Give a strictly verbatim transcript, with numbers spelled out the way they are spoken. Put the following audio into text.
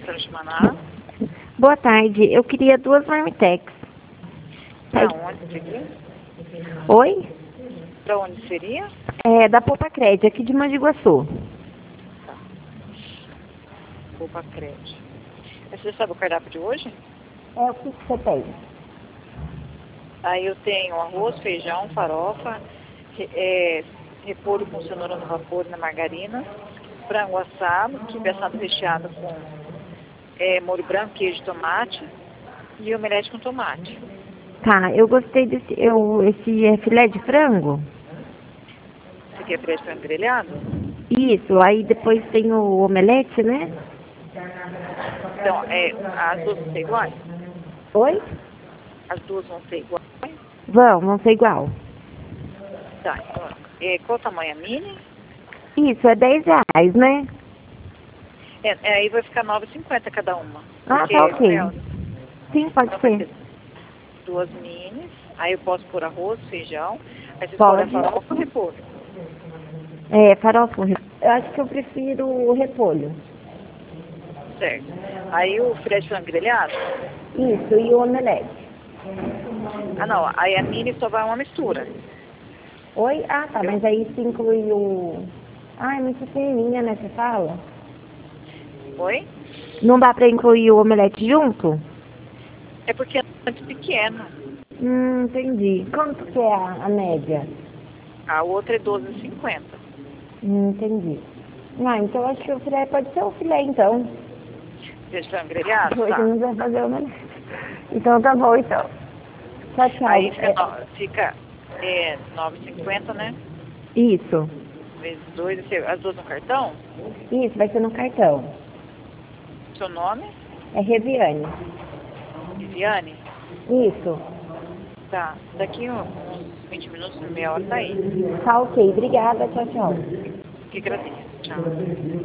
restaurante Maná. Boa tarde, eu queria duas marmitex. Pra onde seria? Oi? Pra onde seria? É da Popa Crédito, aqui de Mandiguaçu. Tá. Opa, crédito. Você sabe o cardápio de hoje? É o que você tem? Aí eu tenho arroz, feijão, farofa, re- é, repolho com cenoura no vapor e na margarina, frango assado, quibe assado recheado com é, molho branco, queijo e tomate e omelete com tomate. Tá, eu gostei desse. Eu, esse é filé de frango? Você quer filé de frango grelhado? Isso, aí depois tem o omelete, né? Então, é, as duas vão ser iguais? Oi? As duas vão ser iguais? Vão, vão ser igual. Tá, então, é, qual o tamanho? A mini? Isso, é dez reais, né? É, é, aí vai ficar nove e cinquenta cada uma. Ah, Porque tá ok. é, Sim, pode então vai ser. ser duas minis, aí eu posso pôr arroz, feijão, aí vocês podem Pode. farofa ou repolho. É, farofa. com repolho. Eu acho que eu prefiro o repolho. Certo. Aí o filé de frango grelhado? Isso, e o omelete. Ah, não. Aí a mini só vai uma mistura. Oi? Ah, tá, mas aí se inclui o... Ah, é muito pequenininha, né, você fala? Oi? Não dá pra incluir o omelete junto? É porque é muito pequeno. Hum, entendi. Quanto que é a, a média? A outra é doze e cinquenta. Hum, entendi. Ah, então eu acho que o filé pode ser o filé, então. Filé de frango grelhado? Hoje Tá. não vai fazer o omelete. Então tá bom, então. Tchau, tchau. Aí fica, É, no, fica é, nove e cinquenta, né? isso. Vezes dois, as duas no cartão? Isso, vai ser no cartão. Seu nome? É Reviane. Viviane? Isso. Tá. Daqui uns vinte minutos, meia hora tá aí. Tá ok. Obrigada. Tchau, tchau. Que agradeço. Tchau.